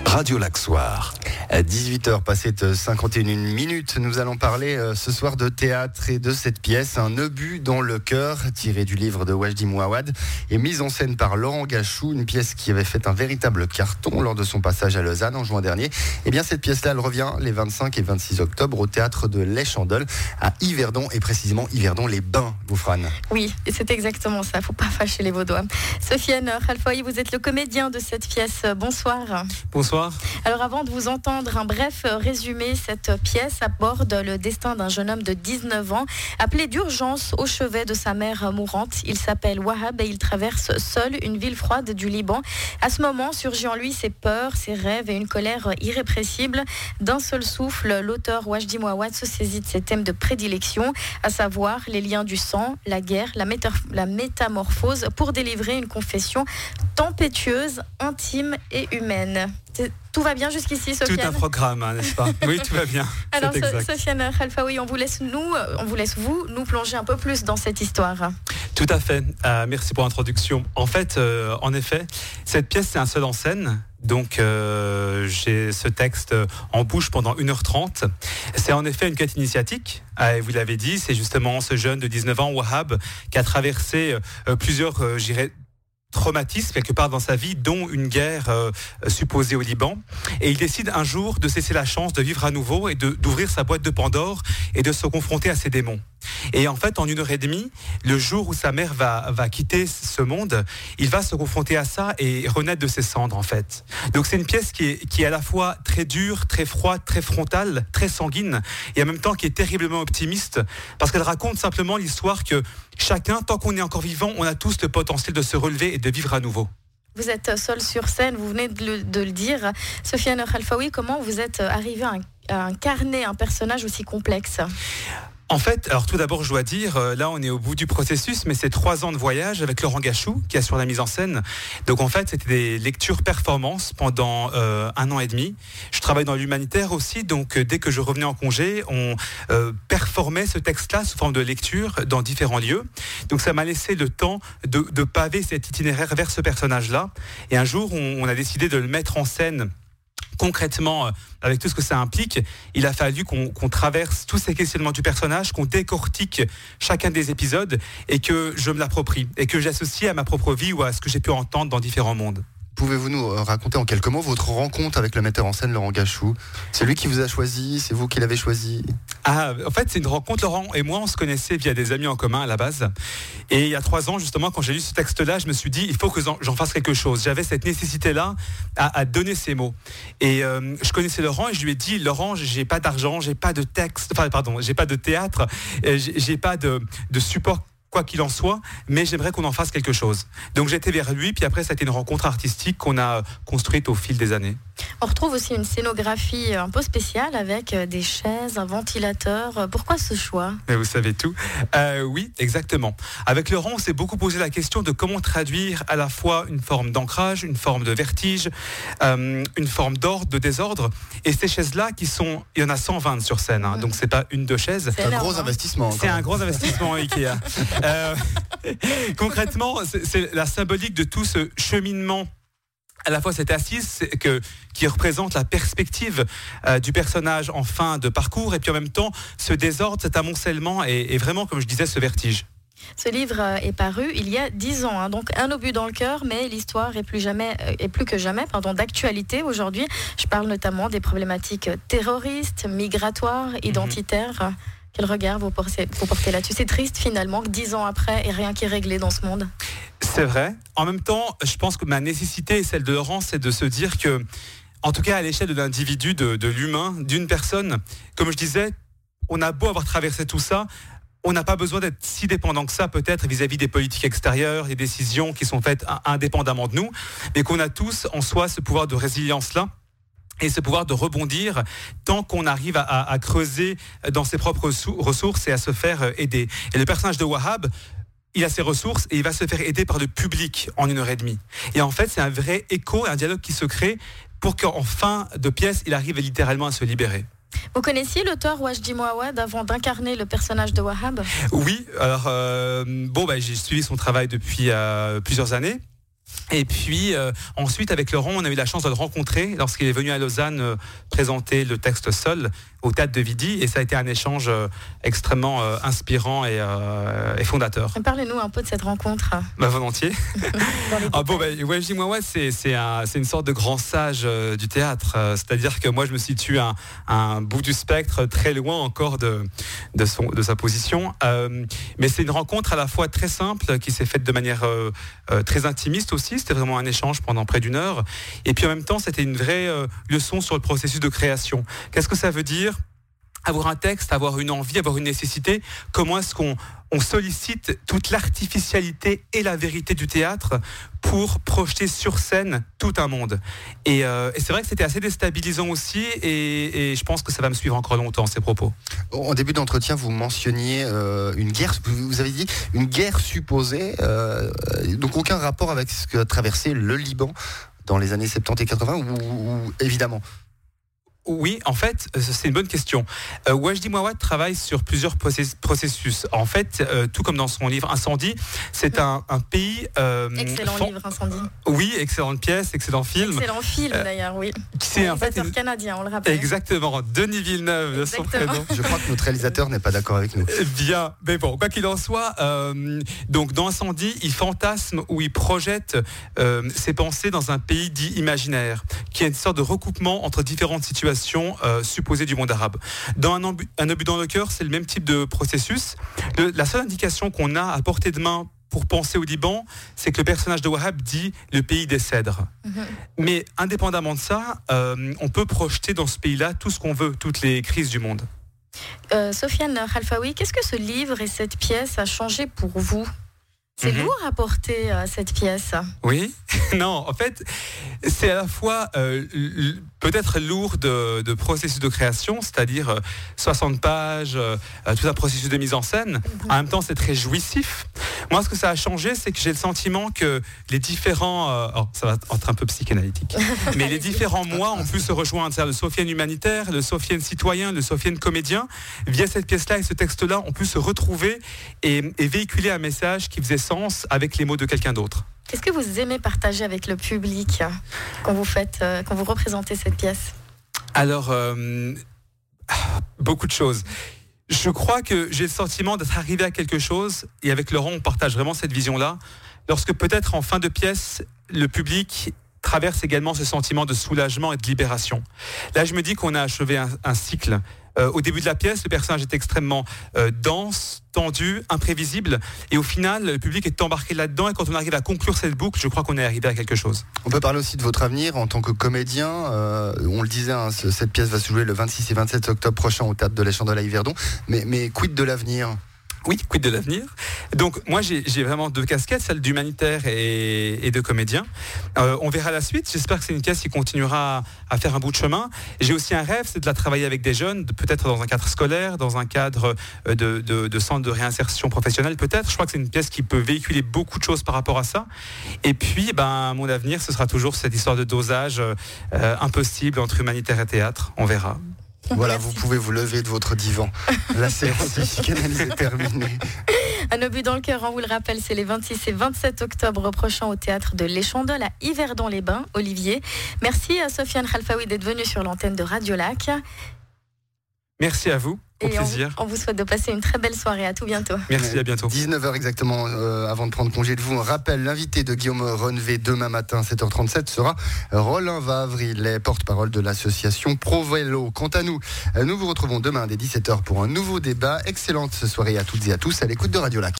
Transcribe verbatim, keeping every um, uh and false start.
Radio Lac-Soir. À dix-huit heures passées de cinquante et une minutes, nous allons parler euh, ce soir de théâtre et de cette pièce, Un obus dans le cœur, tiré du livre de Wajdi Mouawad et mise en scène par Laurent Gachou, une pièce qui avait fait un véritable carton lors de son passage à Lausanne en juin dernier. Et bien cette pièce-là, elle revient les vingt-cinq et vingt-six octobre au théâtre de l'Échandol à Yverdon et précisément Yverdon-les-Bains, Boufrane. Oui, c'est exactement ça, faut pas fâcher les Vaudois. Sofiane Khalfaoui, vous êtes le comédien de cette pièce. Bonsoir. Bonsoir. Alors avant de vous entendre, un bref résumé, cette pièce aborde le destin d'un jeune homme de dix-neuf ans appelé d'urgence au chevet de sa mère mourante. Il s'appelle Wahab et il traverse seul une ville froide du Liban. À ce moment, surgit en lui ses peurs, ses rêves et une colère irrépressible. D'un seul souffle, l'auteur Wajdi Mouawad se saisit de ses thèmes de prédilection, à savoir les liens du sang, la guerre, la, méta- la métamorphose, pour délivrer une confession tempétueuse, intime et humaine. C'est... Tout va bien jusqu'ici, Sofiane? Tout un programme, hein, n'est-ce pas? Oui, tout va bien. Alors, so- Sofiane Khalfaoui, on vous laisse nous, on vous laisse vous nous plonger un peu plus dans cette histoire. Tout à fait. Euh, merci pour l'introduction. En fait, euh, en effet, cette pièce c'est un seul en scène. Donc, euh, j'ai ce texte en bouche pendant une heure trente. C'est en effet une quête initiatique. Euh, vous l'avez dit, c'est justement ce jeune de dix-neuf ans, Wahab, qui a traversé euh, plusieurs, euh, j'irais, traumatisme quelque part dans sa vie, dont une guerre euh, supposée au Liban. Et il décide un jour de cesser la chance de vivre à nouveau et de, d'ouvrir sa boîte de Pandore et de se confronter à ses démons. Et en fait, en une heure et demie, le jour où sa mère va, va quitter ce monde, il va se confronter à ça et renaître de ses cendres, en fait. Donc c'est une pièce qui est, qui est à la fois très dure, très froide, très frontale, très sanguine, et en même temps qui est terriblement optimiste, parce qu'elle raconte simplement l'histoire que chacun, tant qu'on est encore vivant, on a tous le potentiel de se relever et de vivre à nouveau. Vous êtes seul sur scène, vous venez de le, de le dire. Sofiane Khalfaoui, comment vous êtes arrivé à, à incarner un personnage aussi complexe ? En fait, alors tout d'abord, je dois dire, là, on est au bout du processus, mais c'est trois ans de voyage avec Laurent Gachou qui assure la mise en scène. Donc, en fait, c'était des lectures-performances pendant euh, un an et demi. Je travaille dans l'humanitaire aussi, donc euh, dès que je revenais en congé, on euh, performait ce texte-là sous forme de lecture dans différents lieux. Donc, ça m'a laissé le temps de, de paver cet itinéraire vers ce personnage-là. Et un jour, on, on a décidé de le mettre en scène concrètement, avec tout ce que ça implique. Il a fallu qu'on, qu'on traverse tous ces questionnements du personnage, qu'on décortique chacun des épisodes et que je me l'approprie et que j'associe à ma propre vie ou à ce que j'ai pu entendre dans différents mondes. Pouvez-vous nous raconter en quelques mots votre rencontre avec le metteur en scène Laurent Gachou ? C'est lui qui vous a choisi ? C'est vous qui l'avez choisi ? Ah, en fait, c'est une rencontre. Laurent et moi, on se connaissait via des amis en commun à la base. Et il y a trois ans, justement, quand j'ai lu ce texte-là, je me suis dit, il faut que j'en fasse quelque chose. J'avais cette nécessité-là à, à donner ces mots. Et euh, je connaissais Laurent et je lui ai dit, Laurent, j'ai pas d'argent, j'ai pas de texte, enfin, pardon, j'ai pas de théâtre, j'ai, j'ai pas de, de support, quoi qu'il en soit, mais j'aimerais qu'on en fasse quelque chose. Donc j'étais vers lui, puis après ça a été une rencontre artistique qu'on a construite au fil des années. On retrouve aussi une scénographie un peu spéciale avec des chaises, un ventilateur. Pourquoi ce choix ? Mais vous savez tout. Euh, oui, exactement. Avec Laurent, on s'est beaucoup posé la question de comment traduire à la fois une forme d'ancrage, une forme de vertige, euh, une forme d'ordre, de désordre. Et ces chaises-là, qui sont, il y en a cent vingt sur scène, hein, mmh. donc c'est pas une, deux chaises. C'est un gros investissement. C'est un gros investissement Ikea. euh, concrètement, c'est, c'est la symbolique de tout ce cheminement. À la fois cette assise que, qui représente la perspective euh, du personnage en fin de parcours, et puis en même temps ce désordre, cet amoncellement et, et vraiment, comme je disais, ce vertige. Ce livre est paru il y a dix ans, hein, donc un obus dans le cœur, mais l'histoire est plus, jamais, est plus que jamais pardon, d'actualité aujourd'hui. Je parle notamment des problématiques terroristes, migratoires, identitaires. Mmh. Quel regard vous portez, vous portez là-dessus ? C'est triste finalement que dix ans après, et rien qui est réglé dans ce monde. C'est vrai. En même temps, je pense que ma nécessité et celle de Laurent, c'est de se dire que, en tout cas à l'échelle de l'individu, de, de l'humain, d'une personne, comme je disais, on a beau avoir traversé tout ça, on n'a pas besoin d'être si dépendant que ça, peut-être, vis-à-vis des politiques extérieures, des décisions qui sont faites indépendamment de nous, mais qu'on a tous en soi ce pouvoir de résilience-là. Et ce pouvoir de rebondir tant qu'on arrive à, à, à creuser dans ses propres sous- ressources et à se faire aider. Et le personnage de Wahab, il a ses ressources et il va se faire aider par le public en une heure et demie. Et en fait, c'est un vrai écho, un dialogue qui se crée pour qu'en fin de pièce, il arrive littéralement à se libérer. Vous connaissiez l'auteur Wajdi Mouawad avant d'incarner le personnage de Wahab ? Oui, alors euh, bon, bah, j'ai suivi son travail depuis euh, plusieurs années. Et puis euh, ensuite, avec Laurent, on a eu la chance de le rencontrer lorsqu'il est venu à Lausanne euh, présenter le texte seul au Théâtre de Vidi. Et ça a été un échange euh, extrêmement euh, inspirant et, euh, et fondateur. Parlez-nous un peu de cette rencontre. Bah, volontiers. ah, bon, bah, Wajdi Mouawad, c'est, c'est, un, c'est une sorte de grand sage euh, du théâtre. Euh, c'est-à-dire que moi, je me situe à un, un bout du spectre, très loin encore de, de, son, de sa position. Euh, mais c'est une rencontre à la fois très simple, qui s'est faite de manière euh, euh, très intimiste aussi. C'était vraiment un échange pendant près d'une heure. Et puis en même temps, c'était une vraie euh, leçon sur le processus de création. Qu'est-ce que ça veut dire ? Avoir un texte, avoir une envie, avoir une nécessité. Comment est-ce qu'on on sollicite toute l'artificialité et la vérité du théâtre pour projeter sur scène tout un monde. Et, euh, et c'est vrai que c'était assez déstabilisant aussi, et, et je pense que ça va me suivre encore longtemps, ces propos. En début d'entretien, vous mentionniez euh, une guerre, vous avez dit une guerre supposée, euh, donc aucun rapport avec ce qu'a traversé le Liban dans les années soixante-dix et quatre-vingts, ou, ou évidemment. Oui, en fait, c'est une bonne question. Euh, Wajdi Mouawad travaille sur plusieurs processus. En fait, euh, tout comme dans son livre Incendie, c'est un, un pays... Euh, excellent fan... livre, Incendie. Oui, excellente pièce, excellent film. Excellent film, euh, d'ailleurs, oui. C'est en fait une... canadien, on le rappelle. Exactement, Denis Villeneuve, de son prénom. Je crois que notre réalisateur n'est pas d'accord avec nous. Bien, mais bon, quoi qu'il en soit, euh, donc dans Incendie, il fantasme ou il projette euh, ses pensées dans un pays dit imaginaire, qui est une sorte de recoupement entre différentes situations Euh, supposée du monde arabe. Dans un obus, un obus dans le cœur, c'est le même type de processus. Le, la seule indication qu'on a à portée de main pour penser au Liban, c'est que le personnage de Wahab dit le pays des cèdres. Mm-hmm. Mais indépendamment de ça, euh, on peut projeter dans ce pays-là tout ce qu'on veut, toutes les crises du monde. Euh, Sofiane Khalfaoui, qu'est-ce que ce livre et cette pièce a changé pour vous ? C'est mmh. lourd à porter, euh, cette pièce. Oui, non, en fait, c'est à la fois euh, l- peut-être lourd de, de processus de création, c'est-à-dire euh, soixante pages, euh, tout un processus de mise en scène. Mmh. En même temps, c'est très jouissif. Moi, ce que ça a changé, c'est que j'ai le sentiment que les différents... Euh, oh, ça va être un peu psychanalytique. Mais les différents moi ont pu se rejoindre. C'est-à-dire le Sofiane humanitaire, le Sofiane citoyen, le Sofiane comédien. Via cette pièce-là et ce texte-là, on peut se retrouver et, et véhiculer un message qui faisait sens avec les mots de quelqu'un d'autre. Qu'est-ce que vous aimez partager avec le public quand vous faites, euh, quand vous représentez cette pièce ? Alors, euh, beaucoup de choses. Je crois que j'ai le sentiment d'être arrivé à quelque chose, et avec Laurent, on partage vraiment cette vision-là, lorsque peut-être en fin de pièce, le public traverse également ce sentiment de soulagement et de libération. Là, je me dis qu'on a achevé un, un cycle. Euh, au début de la pièce, le personnage est extrêmement euh, dense, tendu, imprévisible, et au final, le public est embarqué là-dedans, et quand on arrive à conclure cette boucle, je crois qu'on est arrivé à quelque chose. On peut parler aussi de votre avenir en tant que comédien. Euh, on le disait, hein, cette pièce va se jouer le vingt-six et vingt-sept octobre prochain au Théâtre de la Chandelle à Yverdon. Mais, mais quid de l'avenir ? Oui, quid de l'avenir. Donc moi j'ai, j'ai vraiment deux casquettes, celle d'humanitaire et, et de comédien. Euh, on verra la suite. J'espère que c'est une pièce qui continuera à faire un bout de chemin. J'ai aussi un rêve, c'est de la travailler avec des jeunes, de, peut-être dans un cadre scolaire, dans un cadre de, de, de centre de réinsertion professionnelle peut-être. Je crois que c'est une pièce qui peut véhiculer beaucoup de choses par rapport à ça. Et puis ben, mon avenir, ce sera toujours cette histoire de dosage euh, impossible entre humanitaire et théâtre. On verra. Voilà, merci. Vous pouvez vous lever de votre divan. La séance de psychanalyse est terminée. Un obus dans le cœur, on vous le rappelle, c'est les vingt-six et vingt-sept octobre prochains au Théâtre de l'Échandole à Yverdon-les-Bains, Olivier. Merci à Sofiane Khalfaoui d'être venu sur l'antenne de Radio Lac. Merci à vous. Au et plaisir. On, on vous souhaite de passer une très belle soirée. À tout bientôt. Merci, à bientôt. dix-neuf heures exactement, euh, avant de prendre congé de vous, on rappelle l'invité de Guillaume Rennevé demain matin, sept heures trente-sept, sera Roland Vavre. Il est porte-parole de l'association ProVélo. Quant à nous, nous vous retrouvons demain dès dix-sept heures pour un nouveau débat. Excellente soirée à toutes et à tous à l'écoute de Radio Lac.